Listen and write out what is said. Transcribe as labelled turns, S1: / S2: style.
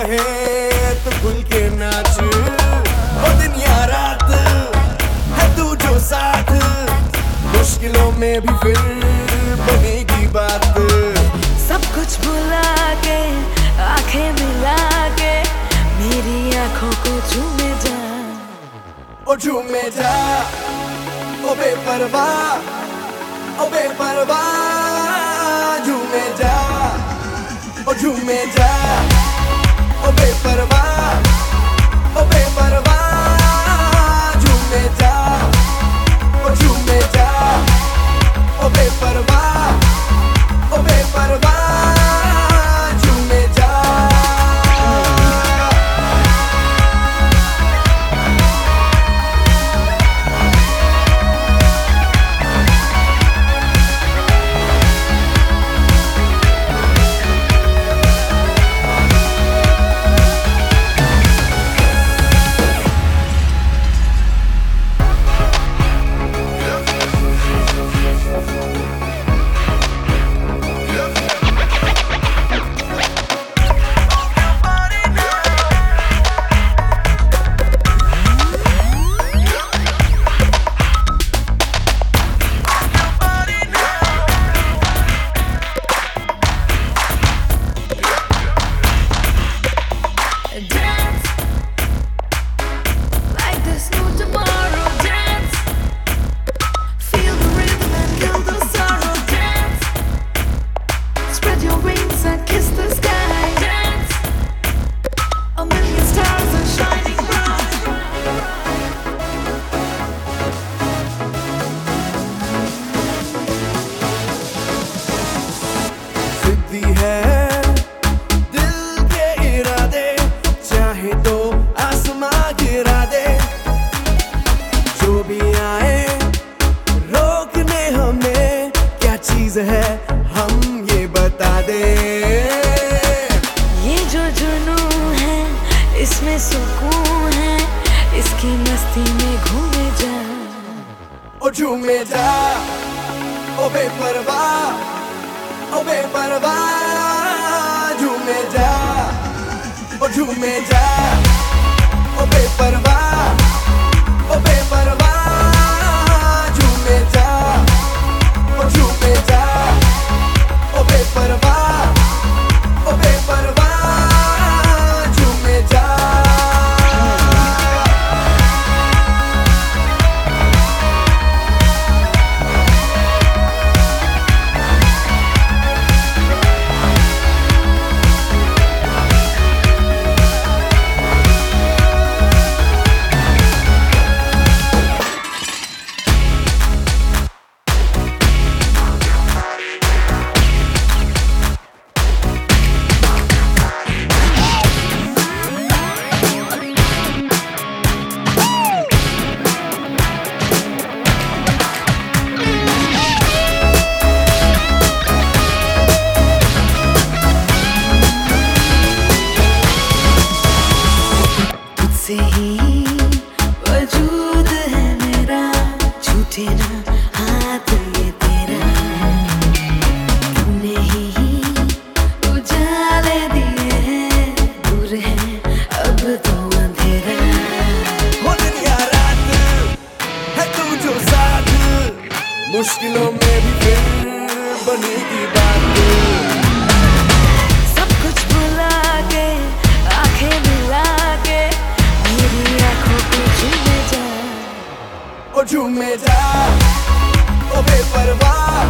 S1: कहे तो खुल के नाच, ओ दिन या रात है तू जो साथ, मुश्किलों में भी फिर बनेगी बात।
S2: सब कुछ भुला के आंखें मिला के मेरी आंखों को झूमे जा,
S1: ओ झूमे जा, ओ बेपरवाह, ओ बेपरवाह, झूमे जा, ओ झूमे जा, ओ बेपरवाह, ओ बेपरवाह, झूमे जा, ओ झूमे जा, ओ बेपरवाह, ओ बेपरवाह, झूमे जा। है दिल के इरादे, चाहे तो आसमां गिरा दे, जो भी आए रोकने हमें क्या चीज है हम ये बता दे।
S2: ये जो जुनून है इसमें सुकून है, इसकी मस्ती में घूमे जा,
S1: ओ झूमे जा, ओ बेपरवाह, ओ बेपरवाह, झूमे जा, ओ झूमे जा, ओ बेपरवाह, ओ बेपरवाह, झूमे जा, ओ झूमे जा, ओ बेपरवाह, ओ बेपरवाह, झूमे जा।
S2: से ही वजूद है मेरा, झूठे ना हाथ ये तेरा, तूने ही उजाले दिए हैं, दूर है अब तो अंधेरा।
S1: हो दिन या रात है तू जो साथ, मुश्किलों में भी फिर बनेगी बात।
S2: सब कुछ भुला के आंखें मिला के मेरी आंखों को झूमे जा,
S1: ओ झूमे जा, ओ बेपरवाह,